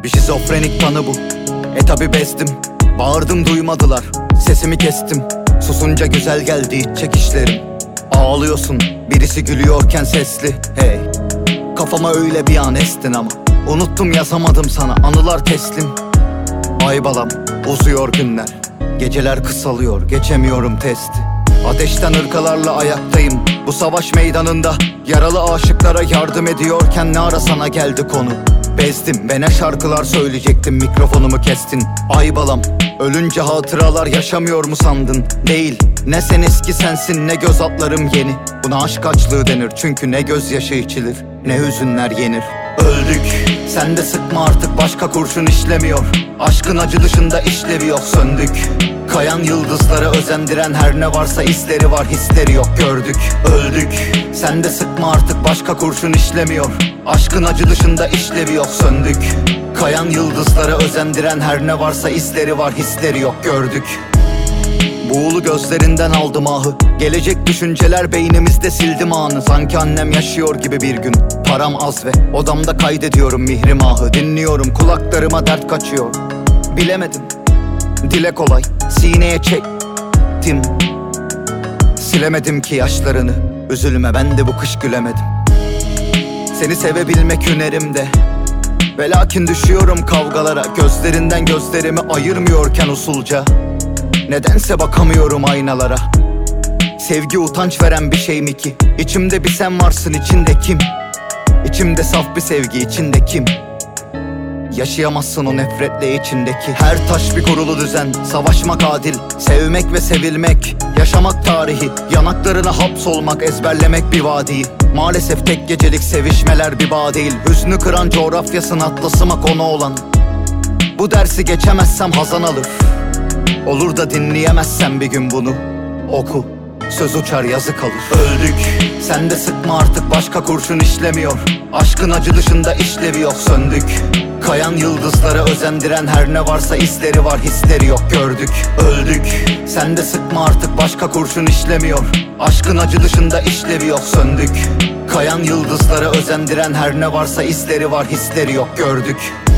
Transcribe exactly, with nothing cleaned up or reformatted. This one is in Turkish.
Bir şizofrenik tanı bu. E tabi bezdim. Bağırdım duymadılar. Sesimi kestim. Susunca güzel geldi iç çekişlerim. Ağlıyorsun birisi gülüyorken sesli. Hey, kafama öyle bir an estin ama unuttum yazamadım sana anılar teslim. Ay balam uzuyor günler. Geceler kısalıyor geçemiyorum testi. Ateşten ırkalarla ayaktayım bu savaş meydanında. Yaralı aşıklara yardım ediyorken ne ara sana geldi konu. Bezdim ve ne şarkılar söyleyecektim, mikrofonumu kestin. Ay balam, ölünce hatıralar yaşamıyor mu sandın? Değil, ne sen eski sensin ne göz altlarım yeni. Buna aşk açlığı denir çünkü ne gözyaşı içilir ne hüzünler yenir. Öldük, sen de sıkma artık başka kurşun işlemiyor. Aşkın acı dışında işlevi yok, söndük. Kayan yıldızlara özendiren her ne varsa izleri var, hisleri yok, gördük. Öldük, sen de sıkma artık başka kurşun işlemiyor. Aşkın acı dışında işlevi yok, söndük. Kayan yıldızlara özendiren her ne varsa izleri var, hisleri yok, gördük. Buğulu gözlerinden aldım ahı. Gelecek düşünceler beynimizde sildim anı. Sanki annem yaşıyor gibi bir gün. Param az ve odamda kaydediyorum mihrim ahı. Dinliyorum kulaklarıma dert kaçıyor. Bilemedim, dile kolay sineye çektim. Silemedim ki yaşlarını. Üzülme ben de bu kış gülemedim. Seni sevebilmek hünerimde. Ve lakin düşüyorum kavgalara. Gözlerinden gözlerimi ayırmıyorken usulca. Nedense bakamıyorum aynalara. Sevgi utanç veren bir şey mi ki? İçimde bir sen varsın, içinde kim? İçimde saf bir sevgi, içinde kim? Yaşayamazsın o nefretle içindeki. Her taş bir kurulu düzen, savaşmak adil. Sevmek ve sevilmek, yaşamak tarihi. Yanaklarına hapsolmak, ezberlemek bir vadiyi. Maalesef tek gecelik sevişmeler bir bağ değil. Hüznü kıran coğrafyasın atlasıma konu olan. Bu dersi geçemezsem hazan alır. Olur da dinleyemezsen bir gün bunu, oku, söz uçar yazı kalır. Öldük, sen de sıkma artık başka kurşun işlemiyor. Aşkın acı dışında işlevi yok, söndük. Kayan yıldızlara özendiren her ne varsa izleri var, hisleri yok, gördük. Öldük, sen de sıkma artık başka kurşun işlemiyor. Aşkın acı dışında işlevi yok, söndük. Kayan yıldızlara özendiren her ne varsa izleri var, hisleri yok, gördük.